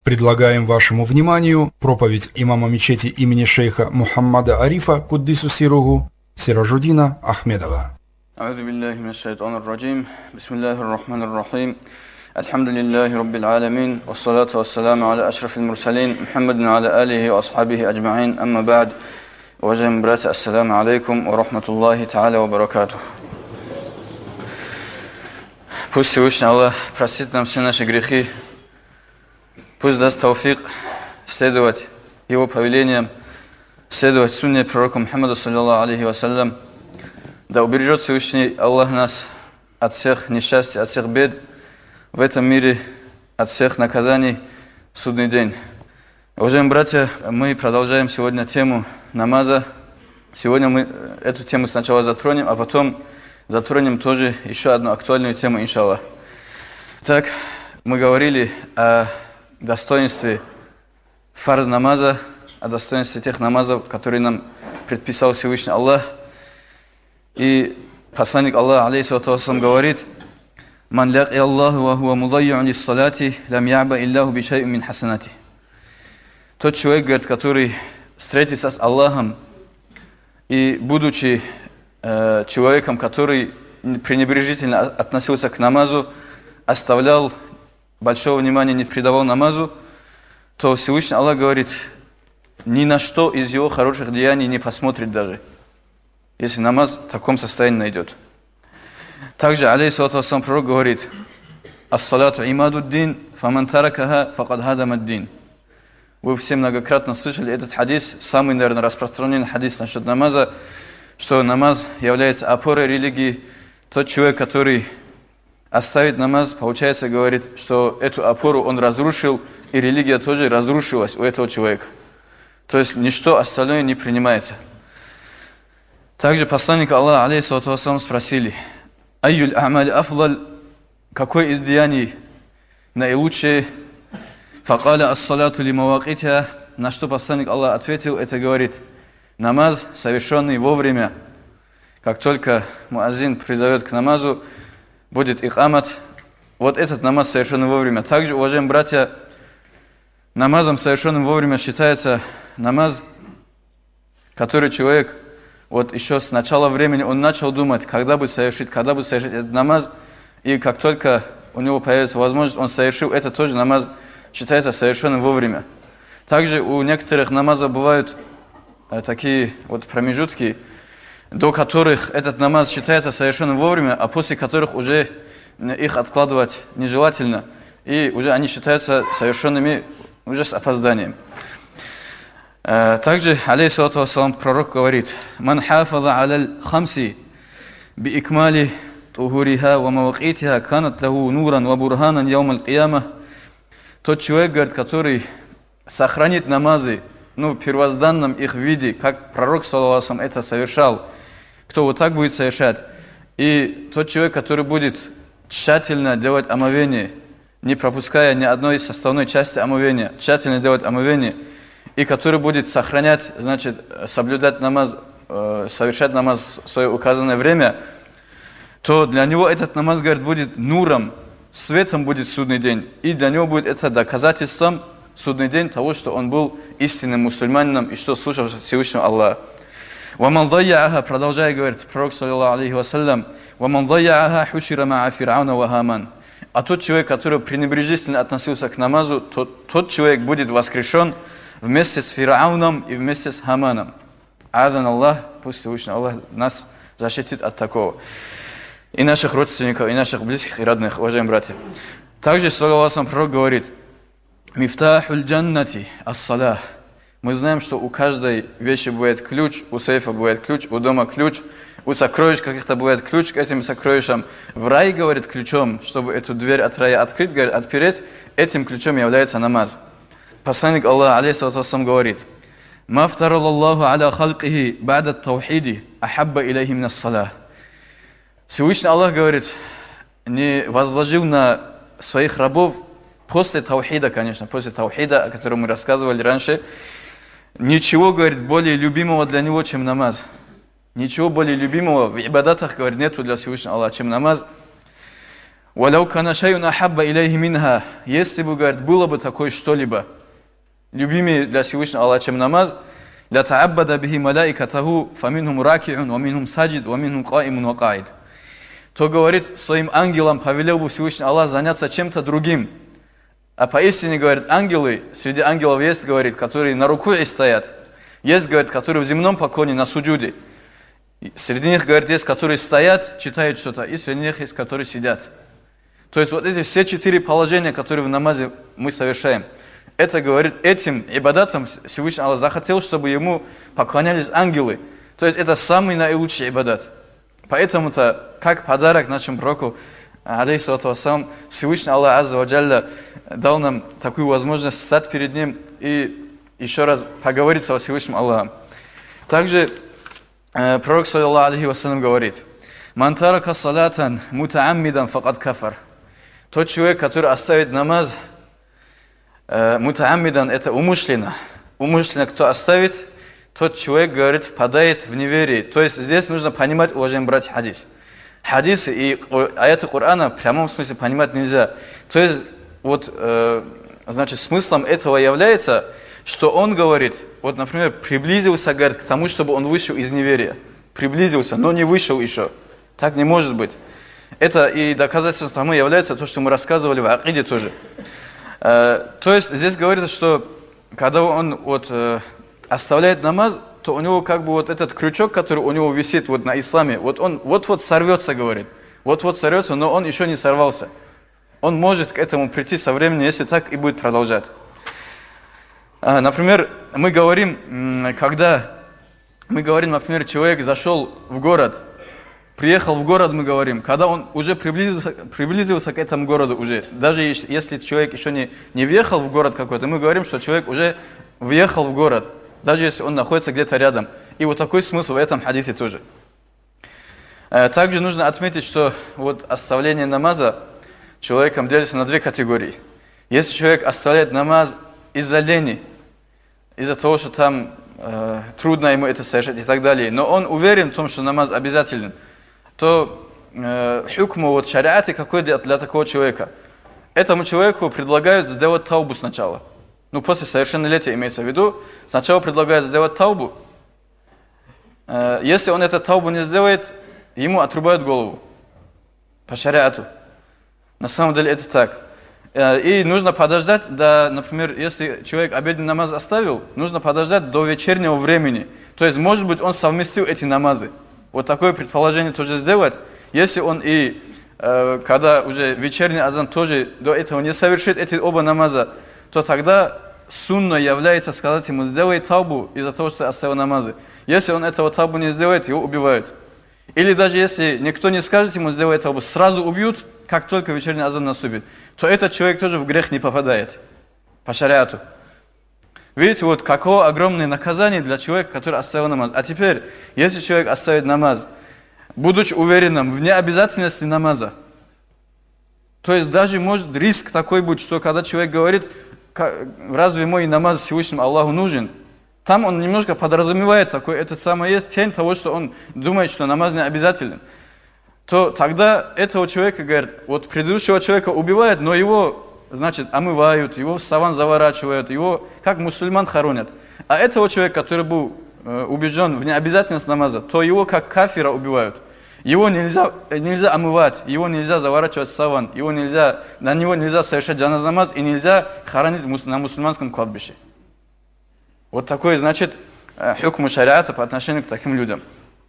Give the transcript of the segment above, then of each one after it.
Предлагаем вашему вниманию проповедь имама мечети имени шейха Мухаммада Арифа Куддису Сиругу Сиражуддина Ахмедова. أعوذ بالله من الشيطان الرجيم بسم الله الرحمن الرحيم الحمد لله رب العالمين والصلاة والسلام على أشرف المرسلين محمد وعلى آله وأصحابه أجمعين أما بعد уважаемые братья, ассаламу алейкум ва рахматуллахи та'аля ва баракатух. Пусть Всевышний Аллах простит нам все наши грехи, пусть даст тауфик следовать Его повелениям, следовать сунне пророка Мухаммада саллаллаху алейхи вассалям. Да убережет Всевышний Аллах нас от всех несчастий, от всех бед в этом мире, от всех наказаний в судный день. Уважаемые братья, мы продолжаем сегодня тему намаза. Сегодня мы эту тему сначала затронем, а потом затронем тоже еще одну актуальную тему, иншаллах. Так, мы говорили о достоинстве фарз намаза, о достоинстве тех намазов, которые нам предписал Всевышний Аллах. И посланник Аллаха, алейхиссалату вассалам, говорит: «Ман лаки Аллаху ва хуа мудайюн лиссалати, лам я'ба иллаху би шай'ин мин хасанати». Тот человек, говорит, который встретится с Аллахом и, будучи человеком, который пренебрежительно относился к намазу, оставлял большого внимания, не придавал намазу, то Всевышний Аллах говорит, ни на что из его хороших деяний не посмотрит даже, если намаз в таком состоянии найдет. Также, алейхиссалату вассалам, пророк говорит: «Ас-салату имадуддин, фаман таракаха факад хадамаддин». Вы все многократно слышали этот хадис, самый, наверное, распространенный хадис насчет намаза, что намаз является опорой религии. Тот человек, который оставит намаз, получается, говорит, что эту опору он разрушил, и религия тоже разрушилась у этого человека. То есть ничто остальное не принимается. Также посланника Аллаха, алейхиссалату вассалам, спросили: «Айюль а'мали афдаль», какой из деяний наилучшее? «Факаля ас-салату ли мавакитя», на что посланник Аллаха ответил, это говорит: намаз, совершенный вовремя. Как только муаззин призовет к намазу, будет икамат, вот этот намаз совершенный вовремя. Также, уважаемые братья, намазом, совершенным вовремя, считается намаз, который человек, вот еще с начала времени он начал думать, когда бы совершить этот намаз, и как только у него появится возможность, он совершил это тоже намаз, считается совершенным вовремя. Также у некоторых намазов бывают такие вот промежутки, до которых этот намаз считается совершенным вовремя, а после которых уже их откладывать нежелательно, и уже они считаются совершенными уже с опозданием. Также, алейхиссалату вассалам, пророк говорит: «Ман хафаза аляль хамси би икмали тухуриха ва мавакитиха канат лаху нуран ва бурханан яумал кияма». Тот человек, говорит, который сохранит намазы, в первозданном их виде, как пророк, саллаллаху алейхи ва саллям, это совершал, кто вот так будет совершать, и тот человек, который будет тщательно делать омовение, не пропуская ни одной составной части омовения, тщательно делать омовение, и который будет сохранять, значит, соблюдать намаз, совершать намаз в свое указанное время, то для него этот намаз, говорит, будет нуром, светом будет судный день, и для него будет это доказательством судный день того, что он был истинным мусульманином и что слушал Всевышнего Аллаха. «Ваман дайя'аха», продолжая, говорит пророк, саллаллаху алейхи вассалям, «Ваман дайя'аха хушира ма'a фир'ауна ва хаман». А тот человек, который пренебрежительно относился к намазу, тот человек будет воскрешен вместе с Фир'ауном и вместе с Хаманом. Адан Аллах, пусть Всевышний Аллах нас защитит от такого. И наших родственников, и наших близких и родных, уважаемые братья. Также, саллаллаху алейхи ва саллям, пророк говорит: «Мифтахуль джаннати ас-салах». Мы знаем, что у каждой вещи бывает ключ, у сейфа бывает ключ, у дома ключ, у сокровищ каких-то бывает ключ к этим сокровищам. В рай, говорит, ключом, чтобы эту дверь от рая открыть, говорит, отпереть, этим ключом является намаз. Посланник Аллаха, алейхиссалату вассалам, говорит: «Ма фтараллаху аля халкихи ба'да таухиди ахабба илейхи мин ас-салах». Всевышний Аллах, говорит, не возложил на своих рабов после таухида, конечно, после таухида, о котором мы рассказывали раньше, ничего, говорит, более любимого для него, чем намаз. Ничего более любимого в ибадатах, говорит, нету для Всевышнего Аллаха, чем намаз. «Валяу кана шайун ахабба илейхи минха». Если бы, говорит, было бы такое что-либо, любимее для Всевышнего Аллаха, чем намаз, «Ля та'аббада бихи малаикатаху, фаминхум раки'ун, ваминхум саджид, ваминхум каимун ва каид». То, говорит, своим ангелам повелел бы Всевышний Аллах заняться чем-то другим. А поистине, говорит, ангелы, среди ангелов есть, говорит, которые на рукуе стоят, есть, говорит, которые в земном поклоне, на суджуде. Среди них, говорит, есть, которые стоят, читают что-то, и среди них есть, которые сидят. То есть вот эти все 4 положения, которые в намазе мы совершаем, это, говорит, этим ибадатом Всевышний Аллах захотел, чтобы ему поклонялись ангелы. То есть это самый наилучший ибадат. Поэтому-то, как подарок нашему пророку, алейхиссалату вассалам, Всевышний Аллах Азза ва Джалля дал нам такую возможность стать перед ним и еще раз поговорить со Всевышним Аллахом. Также пророк, саллаллаху алейхи вассалям, говорит: «Ман тарака салатан мутааммидан факад кафар». Тот человек, который оставит намаз, мутааммидан, это умышленно. Умышленно, кто оставит, тот человек, говорит, впадает в неверие. То есть здесь нужно понимать, уважаемые братья, хадис. Хадисы и аяты Корана в прямом смысле понимать нельзя. То есть вот, значит, смыслом этого является, что он говорит, вот, например, приблизился, говорит, к тому, чтобы он вышел из неверия. Приблизился, но не вышел еще. Так не может быть. Это и доказательством тому является то, что мы рассказывали в акиде тоже. То есть здесь говорится, что когда он вот, оставляет намаз, то у него как бы вот этот крючок, который у него висит вот на исламе, вот он вот-вот сорвется, говорит. Вот-вот сорвется, но он еще не сорвался. Он может к этому прийти со временем, если так и будет продолжать. Например, мы говорим, например, человек зашел в город, приехал в город, мы говорим, когда он уже приблизился к этому городу уже, даже если человек еще не въехал в город какой-то, мы говорим, что человек уже въехал в город, даже если он находится где-то рядом. И вот такой смысл в этом хадисе тоже. Также нужно отметить, что вот оставление намаза человеком делится на 2 категории. Если человек оставляет намаз из-за лени, из-за того, что там трудно ему это совершать и так далее, но он уверен в том, что намаз обязателен, то хукму вот шариате какой для такого человека? Этому человеку предлагают сделать таубу сначала. Ну, после совершеннолетия имеется в виду. Сначала предлагают сделать таубу. Если он эту таубу не сделает, ему отрубают голову. По шариату. На самом деле это так. И нужно подождать, например, если человек обеденный намаз оставил, нужно подождать до вечернего времени. То есть, может быть, он совместил эти намазы. Вот такое предположение тоже сделать. Если он когда уже вечерний азан тоже до этого не совершит эти оба намаза, то тогда сунна является сказать ему: сделай таубу из-за того, что оставил намазы. Если он этого таубу не сделает, его убивают. Или даже если никто не скажет ему: сделай таубу, сразу убьют, как только вечерний азан наступит, то этот человек тоже в грех не попадает. По шариату. Видите, вот какое огромное наказание для человека, который оставил намаз. А теперь, если человек оставит намаз, будучи уверенным в необязательности намаза, то есть даже может риск такой быть, что когда человек говорит: разве мой намаз Всевышнему Аллаху нужен? Там он немножко подразумевает такой, это самое есть тень того, что он думает, что намаз не обязателен. То тогда этого человека, говорят, вот предыдущего человека убивают, но его, значит, омывают, его в саван заворачивают, его как мусульман хоронят. А этого человека, который был убежден в необязательность намаза, то его как кафира убивают. Его нельзя омывать, его нельзя заворачивать в саван, на него нельзя совершать джаназ намаз и нельзя хоронить на мусульманском кладбище. Вот такой, значит, хукм шариата по отношению к таким людям.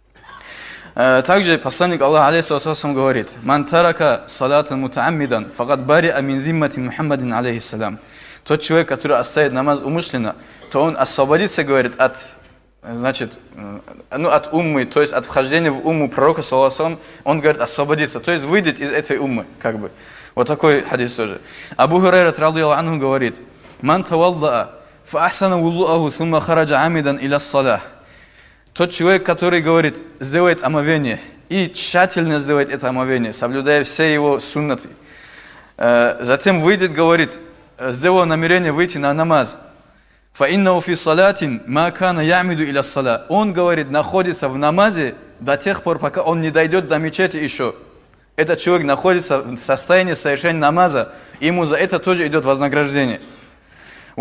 Также посланник Аллаха алейхиссалату вассалам говорит: «Ман тарака салатан мутааммидан, факад бариа мин зиммати Мухаммадин алейхиссалам». Тот человек, который оставит намаз умышленно, то он освободится, говорит, от уммы, то есть от вхождения в умму пророка, саллаллаху алейхи ва саллям, он, говорит, освободится, то есть выйдет из этой уммы, как бы. Вот такой хадис тоже. Абу Хурайра радийаллаху анху говорит: «Ман таваллаа, фа ахсана вуллуаху, сумма хараджа амидан иля ссалях». Тот человек, который, говорит, сделает омовение и тщательно сделает это омовение, соблюдая все его суннаты, затем выйдет, говорит, сделал намерение выйти на намаз. فَإِنَّهُ فِي صَلَاتٍ مَا كَانَ يَعْمِدُ إِلَى الصَّلَاةِ. Он, говорит, находится в намазе до тех пор, пока он не дойдет до мечети еще. этот человек находится в состоянии совершения намаза, ему за это тоже идет вознаграждение. И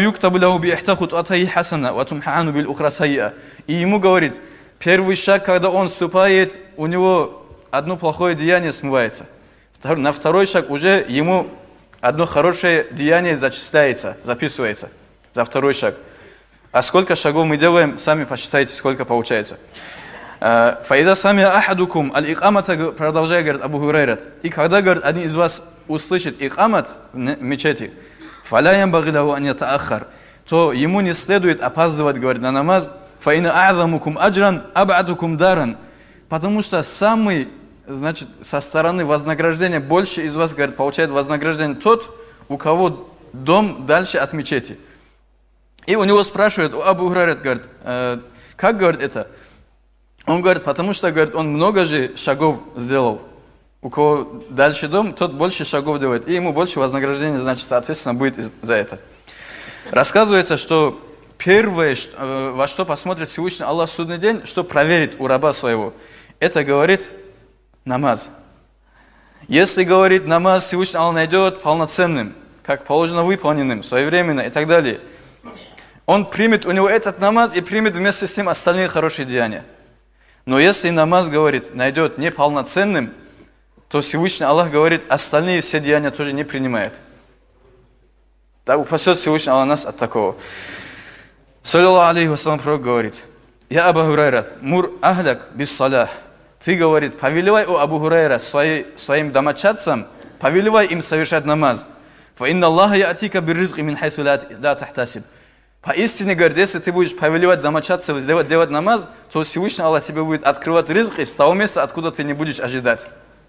ему говорит, первый шаг, когда он вступает, у него одно плохое деяние смывается. На второй шаг уже ему одно хорошее деяние зачисляется, записывается за второй шаг. А сколько шагов мы делаем, сами посчитайте, сколько получается. Фаида сами ахадукум аль-икамата, продолжая, говорит Абу Хурайра. И когда, говорит, один из вас услышит икамат в мечети, фаляям багилаху ан ятаахар, то ему не следует опаздывать, говорит, на намаз. Фаина а'замукум аджран аб'адукум даран. Потому что самый, значит, со стороны вознаграждения больше из вас, говорит, получает вознаграждение тот, у кого дом дальше от мечети. И у него спрашивают, у Абу Хурайра, говорит, как, говорит, это? Он говорит, потому что, говорит, он много же шагов сделал. У кого дальше дом, тот больше шагов делает. И ему больше вознаграждения, значит, соответственно, будет за это. Рассказывается, что первое, во что посмотрит Всевышний Аллах в судный день, что проверит у раба своего, это, говорит, намаз. Если, говорит, намаз Всевышний Аллах найдет полноценным, как положено выполненным, своевременно и так далее, он примет у него этот намаз и примет вместе с ним остальные хорошие деяния. Но если намаз, говорит, найдет неполноценным, то Всевышний Аллах, говорит, остальные все деяния тоже не принимает. Так упасет Всевышний Аллах нас от такого. Саллаллаху алейхи вассалам, пророк говорит, «Я Абу Хурайра, мур ахляк бис салях». Ты, говорит, повелевай, о Абу Хурайра, своим домочадцам, повелевай им совершать намаз. «Фа инна Аллаха я'атика бирризqi мин хайсу ла тахтасиб». Поистине, говорит, если ты будешь повелевать домочадцев делать намаз, то Всевышний Аллах тебе будет открывать ризq из того места, откуда ты не будешь ожидать.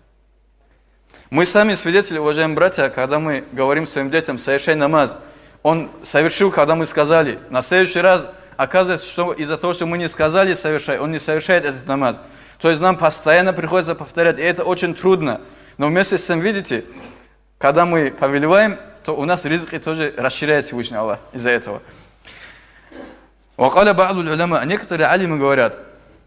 Мы сами свидетели, уважаемые братья, когда мы говорим своим детям, совершай намаз, он совершил, когда мы сказали. На следующий раз оказывается, что из-за того, что мы не сказали совершай, он не совершает этот намаз. То есть нам постоянно приходится повторять, и это очень трудно. Но вместе с тем, видите, когда мы повелеваем, то у нас ризq тоже расширяет Всевышний Аллах из-за этого. وقال بعض العلماء, некоторые алимы говорят,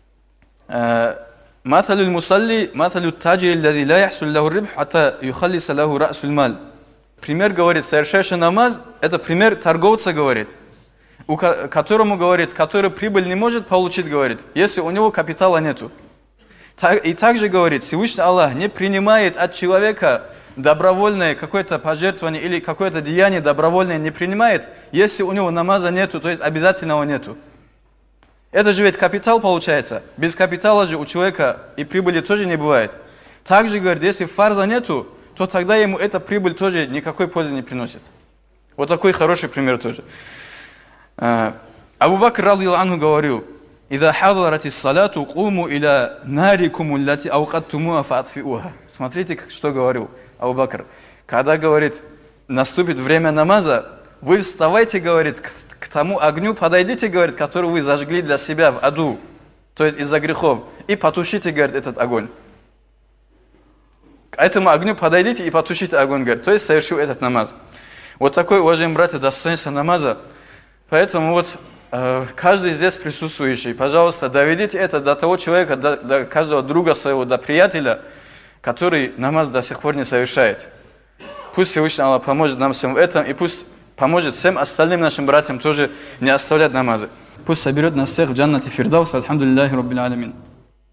مثل المصلي مثل التاجر الذي لا يحصل له الربح حتى يخلص له رأس المال. Пример, говорит, совершающий намаз, это пример торговца, говорит, которому, говорит, который прибыль не может получить, говорит, если у него капитала нету. И также, говорит, Всевышний Аллах не принимает от человека добровольное какое-то пожертвование или какое-то деяние добровольное не принимает, если у него намаза нету, то есть обязательного нету. Это же ведь капитал получается. Без капитала же у человека и прибыли тоже не бывает. Также, говорит, если фарза нету, то тогда ему эта прибыль тоже никакой пользы не приносит. Вот такой хороший пример тоже. Абу Бакр радийаллаху анху говорил, «Ида хадаратис салату куму иля нарикуму лати аукаттумуа фаатфиуха». Смотрите, что говорил Абу Бакр. Когда, говорит, наступит время намаза, вы вставайте, говорит, к тому огню подойдите, говорит, который вы зажгли для себя в аду, то есть из-за грехов, и потушите, говорит, этот огонь. К этому огню подойдите и потушите огонь, говорит, то есть совершил этот намаз. Вот такой, уважаемые братья, достоинство намаза. Поэтому вот каждый здесь присутствующий, пожалуйста, доведите это до того человека, до каждого друга своего, до приятеля, который намаз до сих пор не совершает. Пусть Всевышний Аллах поможет нам всем в этом, и пусть поможет всем остальным нашим братьям тоже не оставлять намазы. Пусть соберет нас всех в джаннате фирдаус. Альхамдулиллахи раббил алямин.